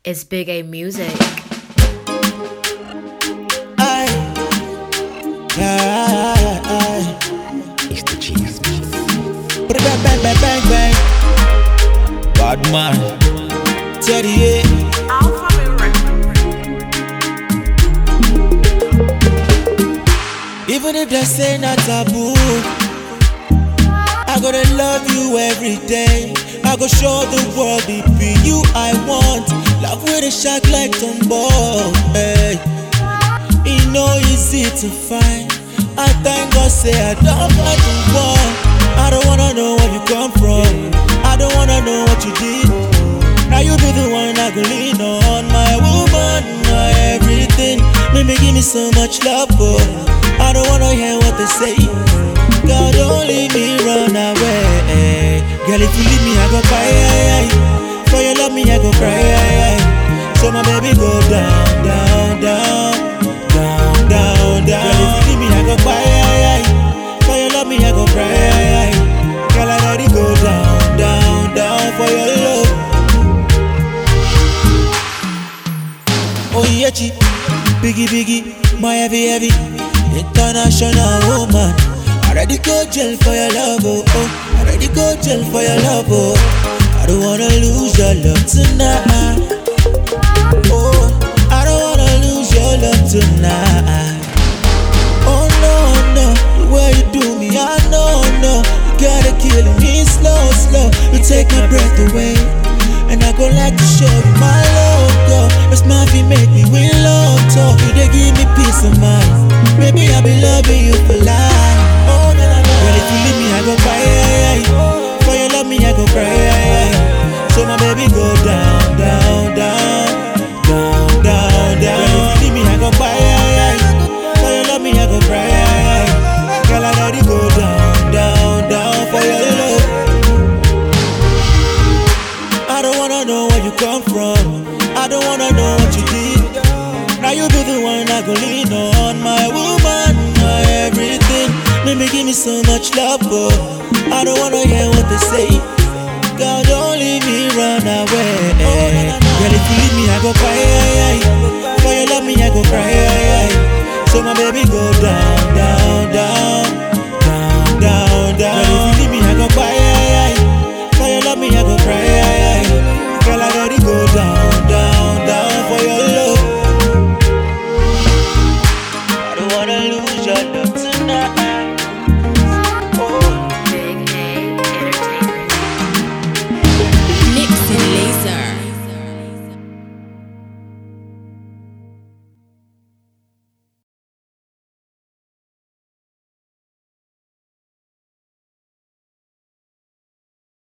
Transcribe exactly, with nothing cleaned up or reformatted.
It's Big A Music. Aye, aye, aye. It's the cheese. Bang, bang, bang, bang, bang. Bad man. Teddy, yeah. Even if they say not taboo, I gotta love you every day. I go show the world it be you I want. Love with a shot like Tombow. Hey, it no easy to find. I thank God say I don't fight the war. I don't wanna know where you come from. I don't wanna know what you did. Now you be the one I go lean on. My woman, my everything. Maybe give me so much love, but I don't wanna hear what they say. God, don't leave me run away. Girl, if you leave me, I go cry. For your love me, I go cry. So my baby go down, down, down, down, down, down. Girl, if you leave me, I go cry. For your love me, I go cry. Girl, I gotta go down, down, down for your love. Oh yeah, chi, biggie, biggie, my heavy, heavy, international woman. I ready go jail for your love, oh, oh. I ready go jail for your love, oh. I don't wanna lose your love tonight. Oh, I don't wanna lose your love tonight. Oh no, no, the way you do me, I know, no. You gotta kill me slow, slow. You take my breath away, and I go like to show you my love, girl. It's my feet make me win love talk. You they give me peace of mind. Maybe I'll be loving you for life. Girl, if you leave me, I go cry. For your love me, I go cry. So my baby go down, down, down, down, down, down. Girl, if you leave me, I go cry. For your love me, I go cry. Girl, I gotta go down, down, down for your love. I don't wanna know where you come from. I don't wanna know what you did. Now you be the one I go lean on. My woman, my everything. Maybe give me so much love, but I don't wanna hear what they say. God, don't leave me run away. Girl, if you leave me, I go cry. For your love me, I go cry. So my baby go down, down, down.